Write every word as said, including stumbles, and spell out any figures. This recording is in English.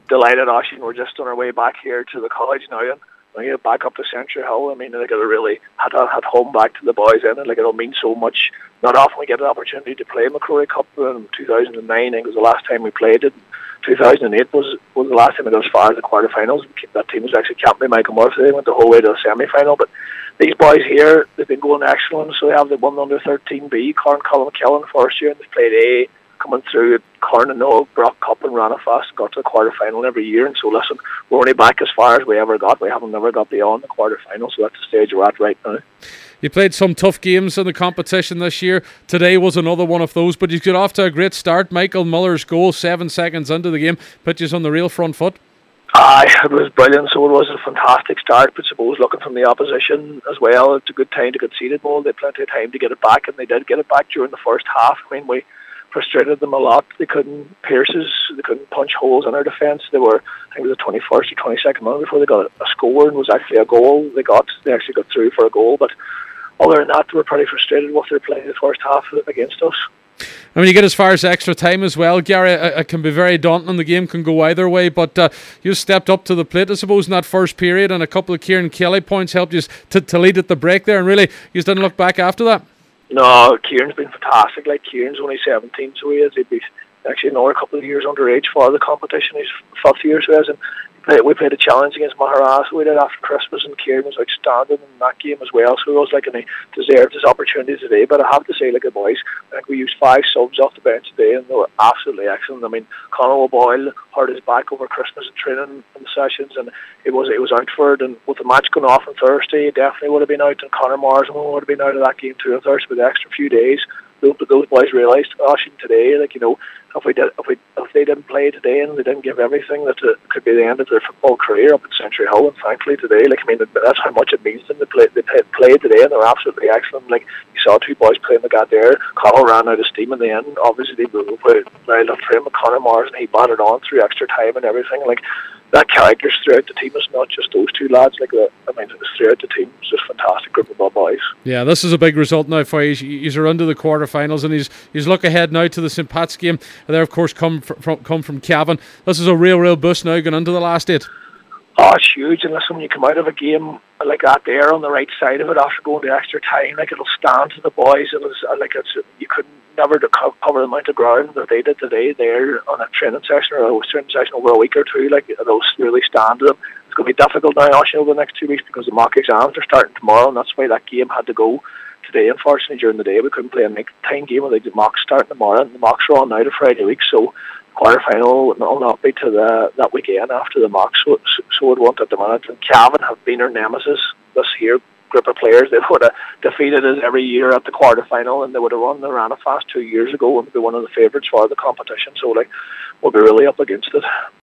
delighted, Oisin. We're just on our way back here to the college now, and we get back up to Century Hill. I mean, like, it really had had home back to the boys in it. Like, it'll mean so much. Not often we get an opportunity to play McCrory Cup. In two thousand nine, I think, was the last time we played it. two thousand eight was was the last time we got as far as the quarterfinals. That team was actually captained by Michael Murphy. They went the whole way to the semi-final. But these boys here, they've been going excellent. So they have the one under thirteen B, Corn Colin McKellen first year, and they played A, coming through at Corn and Noel, Brock Cup and Ranafast, got to the quarter final every year. And so listen, we're only back as far as we ever got. We haven't never got beyond the quarter final, so that's the stage we're at right now. You played some tough games in the competition this year. Today was another one of those, but you got off to a great start. Michael Miller's goal seven seconds into the game put you on the real front foot. Aye, it was brilliant. So it was a fantastic start, but suppose looking from the opposition as well, it's a good time to concede it goal. They had plenty of time to get it back, and they did get it back during the first half. I mean, we frustrated them a lot. They couldn't pierce us, they couldn't punch holes in our defence. They were, I think it was the twenty-first or twenty-second minute before they got a score, and it was actually a goal they got. They actually got through for a goal, but other than that, they were pretty frustrated with their play in the first half against us. I mean, you get as far as extra time as well, Gary. It, it can be very daunting. The game can go either way, but uh, you stepped up to the plate, I suppose, in that first period, and a couple of Kieran Kelly points helped you to, to lead at the break there, and really, you just didn't look back after that. No, Kieran's been fantastic. Like, Kieran's only seventeen, so he is. He'd be actually another couple of years underage for the competition. He's fifth year, so he is. And we played a challenge against Maharas. We did after Christmas, and Kieran was outstanding in that game as well. So it was like, and he deserved his opportunity today. But I have to say, like, the boys, I think we used five subs off the bench today, and they were absolutely excellent. I mean, Conor O'Boyle hurt his back over Christmas and training in the sessions, and it was it was out for it. And with the match going off on Thursday, he definitely would have been out, and Conor Marsden would have been out of that game too on Thursday with the extra few days. Those, those boys realised, gosh, today, like, you know, if we did, if we, if they didn't play today and they didn't give everything, that it could be the end of their football career up at Century Hill. And frankly, today, like, I mean, that's how much it means to them. They played, they played today, and they're absolutely excellent. Like, you saw two boys playing the God there. Connell ran out of steam in the end. Obviously, they moved very left for him. Connor Marsden, he batted on through extra time and everything. Like, that character's throughout the team. It's not just those two lads. Like, I mean, it's throughout the team. It's just a fantastic group of boys. Yeah, this is a big result now for you. He's around to the quarterfinals, and he's he's look ahead now to the Saint Pat's game. They, of course, come from come from Cavan. This is a real, real boost now going into the last eight. Oh, it's huge. And listen, when you come out of a game like that there on the right side of it after going to extra time, like, it'll stand to the boys. It was like, it's you couldn't never to cover the amount of ground that they did today there on a training session or a training session over a week or two. Like, it'll really stand to them. It's going to be difficult now, actually, over the next two weeks because the mock exams are starting tomorrow, and that's why that game had to go today. Unfortunately, during the day, we couldn't play a night-time game with the mocks starting tomorrow, and the mocks are on now to Friday week, so quarter-final will not be to the that weekend after the mocks, so, so it won't at the minute. And Cavan have been our nemesis this year. Group of players, they would have defeated us every year at the quarter-final, and they would have won the Ranafast two years ago and be one of the favourites for the competition, so like, we'll be really up against it.